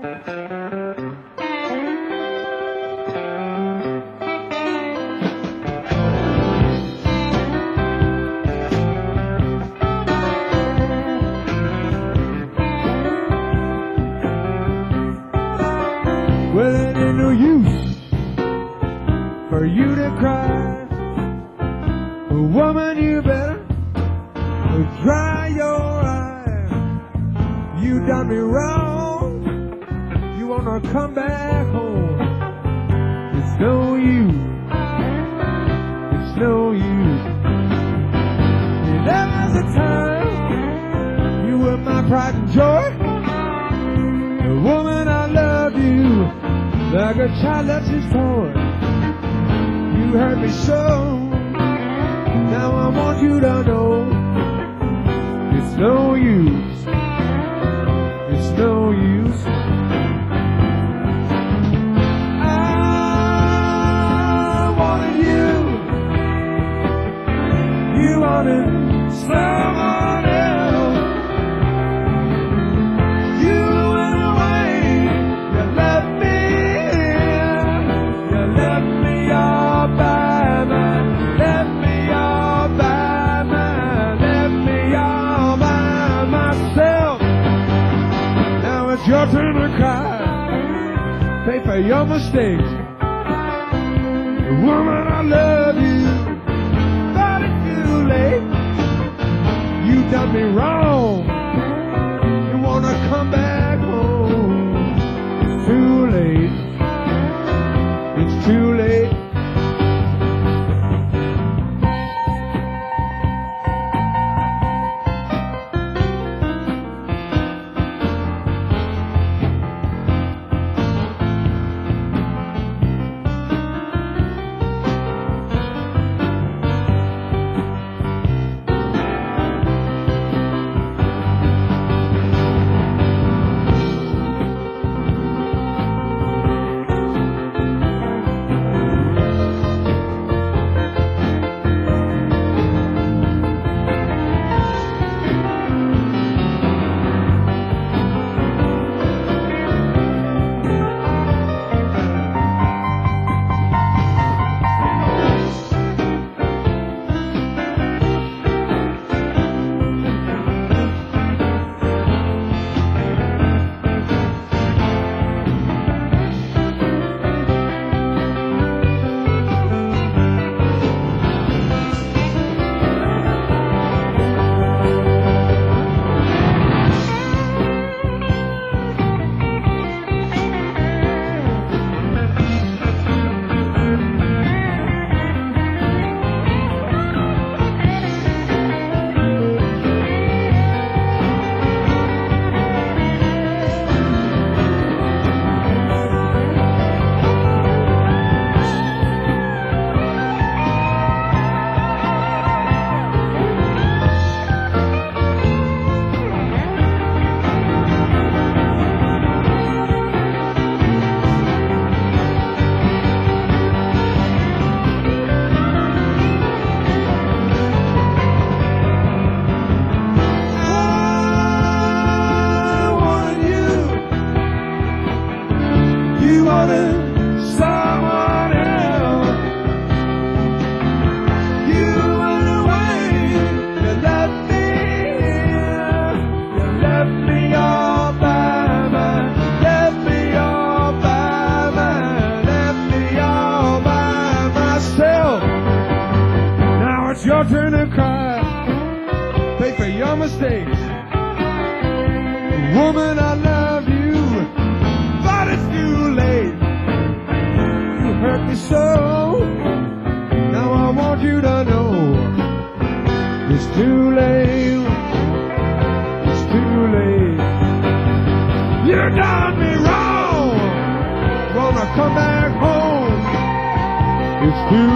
Well, it ain't no use for you to cry. Woman, you better dry your eyes. You done me wrong. You wanna come back home. It's no use. It's no use. There was a time you were my pride and joy. The woman, I loved you like a child loves his toy. You hurt me so. Now I want you to know it's no use. It's no use. I wanted you. You wanted someone else. You went away. You left me here. You left me all by myself. Left me all by myself. Now it's your turn to cry. Pay for your mistakes. Woman, I love you, but it's too late. You done me wrong. You wanna come back home. It's too late. It's too late. Someone else. You went away. You left me here. You left me all by myself. Left me all by myself. Now it's your turn to cry. Pay for your mistakes. Woman, I love you, but it's too late. Hurt me so. Now I want you to know it's too late. It's too late. You done me wrong. Wanna come back home. It's too